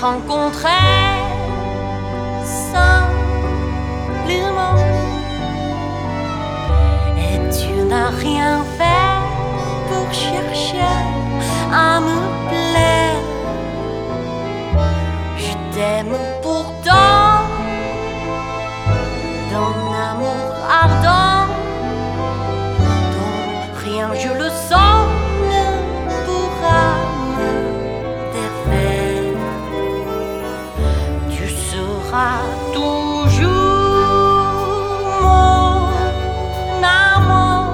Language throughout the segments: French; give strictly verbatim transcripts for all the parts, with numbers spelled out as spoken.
rencontrer simplement. Et tu n'as rien fait pour chercher à me plaire. Je t'aime pourtant d'un amour ardent, dont rien, je le sens, ne pourra me défaire. Tu seras toujours mon amant.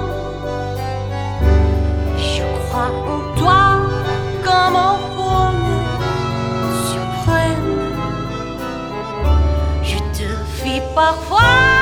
Je crois en toi comme en bonheur suprême. Je te fie parfois